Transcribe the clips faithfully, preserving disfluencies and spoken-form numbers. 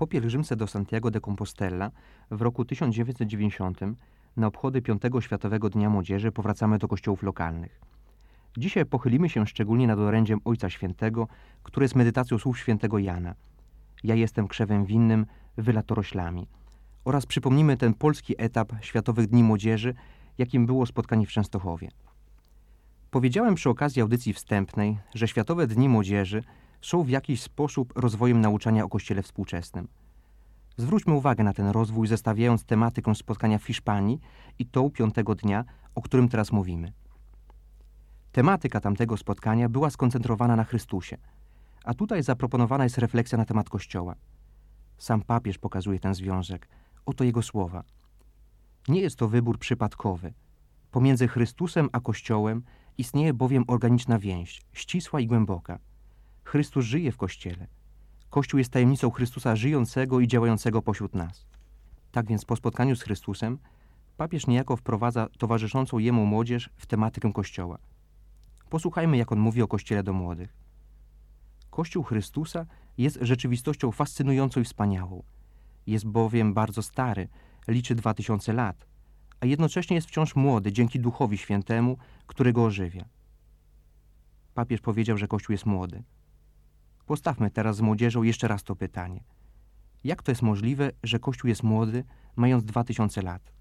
Po pielgrzymce do Santiago de Compostela w roku tysiąc dziewięćset dziewięćdziesiątym na obchody piątego Światowego Dnia Młodzieży powracamy do kościołów lokalnych. Dzisiaj pochylimy się szczególnie nad orędziem Ojca Świętego, które jest medytacją słów świętego Jana. Ja jestem krzewem winnym, wy latoroślami. Oraz przypomnimy ten polski etap Światowych Dni Młodzieży, jakim było spotkanie w Częstochowie. Powiedziałem przy okazji audycji wstępnej, że Światowe Dni Młodzieży są w jakiś sposób rozwojem nauczania o Kościele współczesnym. Zwróćmy uwagę na ten rozwój, zestawiając tematykę spotkania w Hiszpanii i tą piątego dnia, o którym teraz mówimy. Tematyka tamtego spotkania była skoncentrowana na Chrystusie, a tutaj zaproponowana jest refleksja na temat Kościoła. Sam papież pokazuje ten związek. Oto jego słowa. Nie jest to wybór przypadkowy. Pomiędzy Chrystusem a Kościołem istnieje bowiem organiczna więź, ścisła i głęboka. Chrystus żyje w Kościele. Kościół jest tajemnicą Chrystusa żyjącego i działającego pośród nas. Tak więc po spotkaniu z Chrystusem papież niejako wprowadza towarzyszącą jemu młodzież w tematykę Kościoła. Posłuchajmy, jak on mówi o Kościele do młodych. Kościół Chrystusa jest rzeczywistością fascynującą i wspaniałą. Jest bowiem bardzo stary, liczy dwa tysiące lat, a jednocześnie jest wciąż młody dzięki Duchowi Świętemu, który go ożywia. Papież powiedział, że Kościół jest młody. Postawmy teraz z młodzieżą jeszcze raz to pytanie. Jak to jest możliwe, że Kościół jest młody, mając dwa tysiące lat?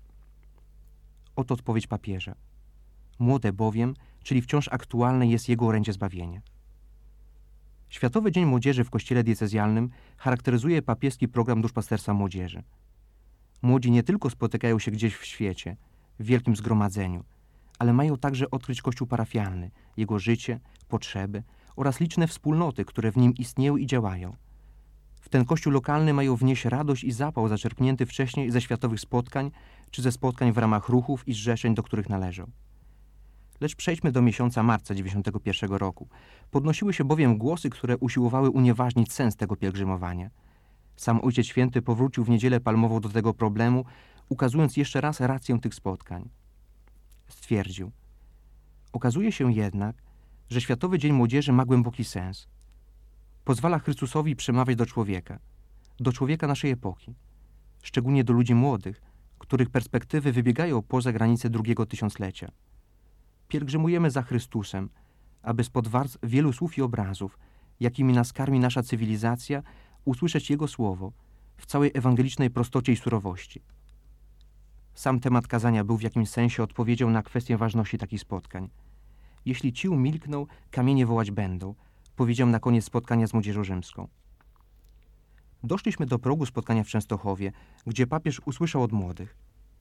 Oto odpowiedź papieża. Młode bowiem, czyli wciąż aktualne jest jego orędzie zbawienia. Światowy Dzień Młodzieży w Kościele Diecezjalnym charakteryzuje papieski program duszpasterstwa młodzieży. Młodzi nie tylko spotykają się gdzieś w świecie, w wielkim zgromadzeniu, ale mają także odkryć Kościół parafialny, jego życie, potrzeby oraz liczne wspólnoty, które w nim istnieją i działają. W ten Kościół lokalny mają wnieść radość i zapał zaczerpnięty wcześniej ze światowych spotkań czy ze spotkań w ramach ruchów i zrzeszeń, do których należą. Lecz przejdźmy do miesiąca marca dziewięćdziesiątego pierwszego roku. Podnosiły się bowiem głosy, które usiłowały unieważnić sens tego pielgrzymowania. Sam Ojciec Święty powrócił w Niedzielę Palmową do tego problemu, ukazując jeszcze raz rację tych spotkań. Stwierdził: okazuje się jednak, że Światowy Dzień Młodzieży ma głęboki sens. Pozwala Chrystusowi przemawiać do człowieka, do człowieka naszej epoki, szczególnie do ludzi młodych, których perspektywy wybiegają poza granice drugiego tysiąclecia. Pielgrzymujemy za Chrystusem, aby spod warstw wielu słów i obrazów, jakimi nas karmi nasza cywilizacja, usłyszeć Jego słowo w całej ewangelicznej prostocie i surowości. Sam temat kazania był w jakimś sensie odpowiedzią na kwestię ważności takich spotkań. Jeśli ci umilkną, kamienie wołać będą, powiedział na koniec spotkania z młodzieżą rzymską. Doszliśmy do progu spotkania w Częstochowie, gdzie papież usłyszał od młodych: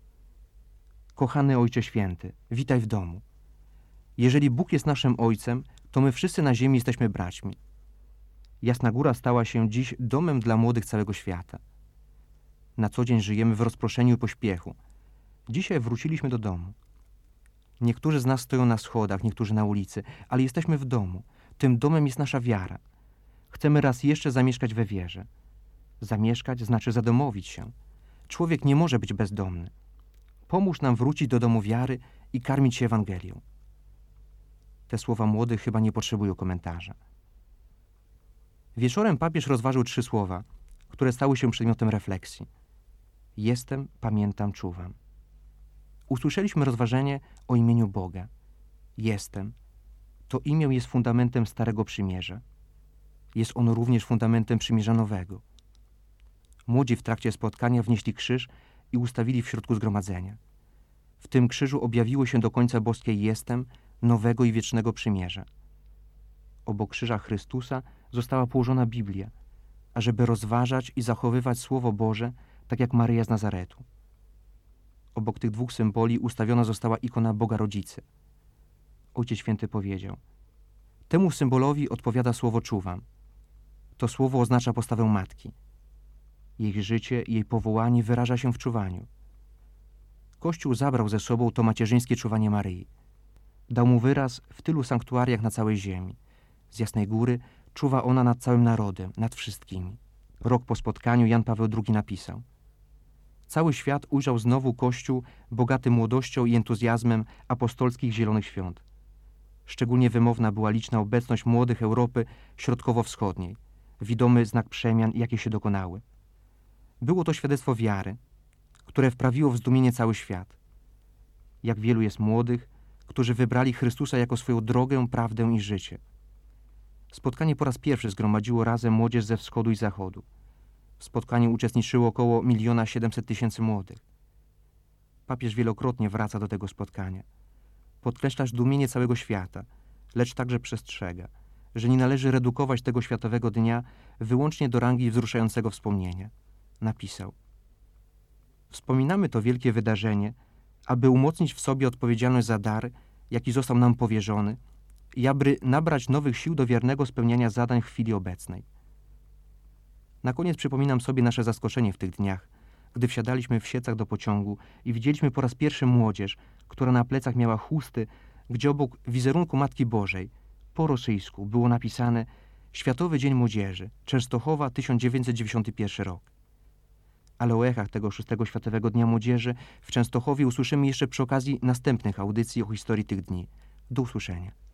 kochany Ojcze Święty, witaj w domu. Jeżeli Bóg jest naszym Ojcem, to my wszyscy na ziemi jesteśmy braćmi. Jasna Góra stała się dziś domem dla młodych całego świata. Na co dzień żyjemy w rozproszeniu i pośpiechu. Dzisiaj wróciliśmy do domu. Niektórzy z nas stoją na schodach, niektórzy na ulicy, ale jesteśmy w domu. Tym domem jest nasza wiara. Chcemy raz jeszcze zamieszkać we wierze. Zamieszkać znaczy zadomowić się. Człowiek nie może być bezdomny. Pomóż nam wrócić do domu wiary i karmić się Ewangelią. Te słowa młodych chyba nie potrzebują komentarza. Wieczorem papież rozważył trzy słowa, które stały się przedmiotem refleksji. Jestem, pamiętam, czuwam. Usłyszeliśmy rozważenie o imieniu Boga. Jestem. To imię jest fundamentem Starego Przymierza. Jest ono również fundamentem Przymierza Nowego. Młodzi w trakcie spotkania wnieśli krzyż i ustawili w środku zgromadzenia. W tym krzyżu objawiło się do końca boskie Jestem, nowego i wiecznego przymierza. Obok krzyża Chrystusa została położona Biblia, ażeby rozważać i zachowywać Słowo Boże, tak jak Maryja z Nazaretu. Obok tych dwóch symboli ustawiona została ikona Boga Rodzicy. Ojciec Święty powiedział: temu symbolowi odpowiada słowo czuwam. To słowo oznacza postawę matki. Jej życie i jej powołanie wyraża się w czuwaniu. Kościół zabrał ze sobą to macierzyńskie czuwanie Maryi. Dał mu wyraz w tylu sanktuariach na całej ziemi. Z Jasnej Góry czuwa ona nad całym narodem, nad wszystkimi. Rok po spotkaniu Jan Paweł drugi napisał: cały świat ujrzał znowu Kościół bogaty młodością i entuzjazmem apostolskich Zielonych Świąt. Szczególnie wymowna była liczna obecność młodych Europy Środkowo-Wschodniej, widomy znak przemian, jakie się dokonały. Było to świadectwo wiary, które wprawiło w zdumienie cały świat. Jak wielu jest młodych, którzy wybrali Chrystusa jako swoją drogę, prawdę i życie. Spotkanie po raz pierwszy zgromadziło razem młodzież ze wschodu i zachodu. W spotkaniu uczestniczyło około miliona siedemset tysięcy młodych. Papież wielokrotnie wraca do tego spotkania. Podkreśla zdumienie całego świata, lecz także przestrzega, że nie należy redukować tego światowego dnia wyłącznie do rangi wzruszającego wspomnienia. Napisał: wspominamy to wielkie wydarzenie, aby umocnić w sobie odpowiedzialność za dar, jaki został nam powierzony, i aby nabrać nowych sił do wiernego spełniania zadań w chwili obecnej. Na koniec przypominam sobie nasze zaskoczenie w tych dniach, gdy wsiadaliśmy w Siecach do pociągu i widzieliśmy po raz pierwszy młodzież, która na plecach miała chusty, gdzie obok wizerunku Matki Bożej po rosyjsku było napisane Światowy Dzień Młodzieży, Częstochowa, tysiąc dziewięćset dziewięćdziesiąty pierwszy rok. Ale o echach tego szóstego Światowego Dnia Młodzieży w Częstochowie usłyszymy jeszcze przy okazji następnych audycji o historii tych dni. Do usłyszenia.